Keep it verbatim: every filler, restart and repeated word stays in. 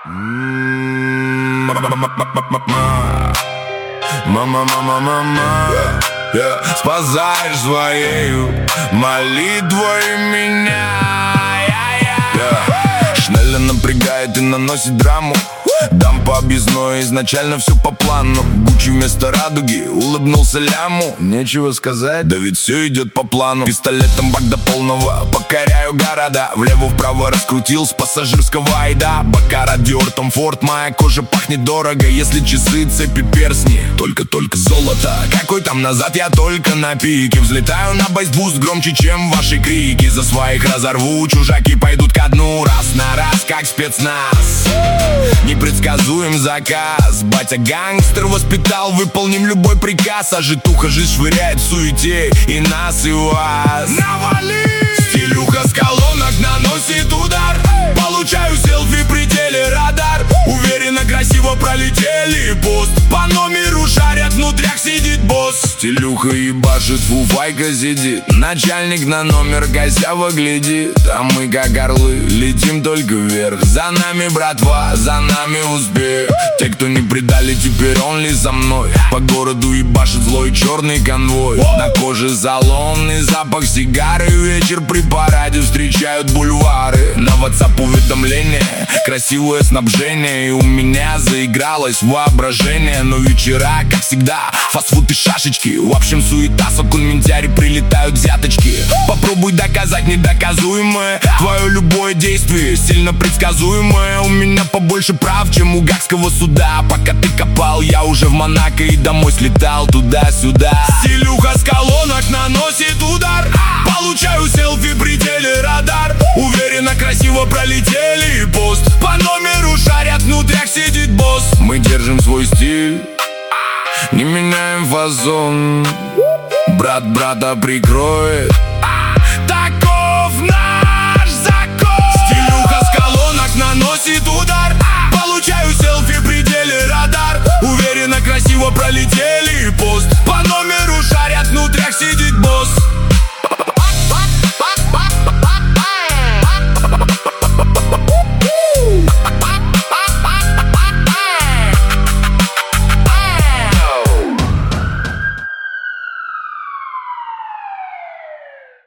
Мама, мама, мама, спасаешь своею молитвой меня. Шнелли напрягает и наносит драму. Дам по объездной, изначально все по плану. Гуччи вместо радуги, улыбнулся ляму. Нечего сказать, да ведь все идет по плану. Пистолетом бак до полного, покоряю города. Влево-вправо раскрутил с пассажирского айда. Бакара, Диор, Том Форд, моя кожа пахнет дорого. Если часы, цепи, перстни, только-только золото. Какой там назад, я только на пике. Взлетаю на бейсбуст громче, чем ваши крики. За своих разорву, чужаки пойдут ко дну. Раз на раз, как спецназ. Непредсказуем заказ. Батя гангстер воспитал, выполним любой приказ. А житуха жизнь швыряет в суете и нас, и вас. Навали! Стилюха с колонок наносит удар. Получаю селфи, при теле радар. Уверенно, красиво пролетели пост. По номеру шарят, внутрях сидит босс. Стилюха ебашит, фуфайка сидит. Начальник на номер косяво глядит. А мы как орлы, летим только вверх. За нами братва, за нами успех. Те, кто не предали, теперь он ли за мной. По городу ебашит злой черный конвой. На коже заломный запах сигары. Вечер при параде встречают бульвары. На WhatsApp уведомления, красивое снабжение. И у меня заигралось воображение. Но вечера, как всегда, фастфуд и шашечки. В общем, суета, сокунментяри, прилетают взяточки. Попробуй доказать недоказуемое. Твое любое действие сильно предсказуемое. У меня побольше прав, чем у гаагского суда. Пока ты копал, я уже в Монако и домой слетал туда-сюда. Стилюха с колонок наносит удар. Получаю селфи, при теле радар. Уверенно, красиво пролетели пост. По номеру шарят, внутрях сидит босс. Мы держим свой стиль, не меняем фасон. Брат брата прикроет, таков наш закон. Стилюха с колонок наносит удар. Получаю селфи, при теле радар. Уверенно, красиво пролетели пост. По номеру шарят, внутрях сидит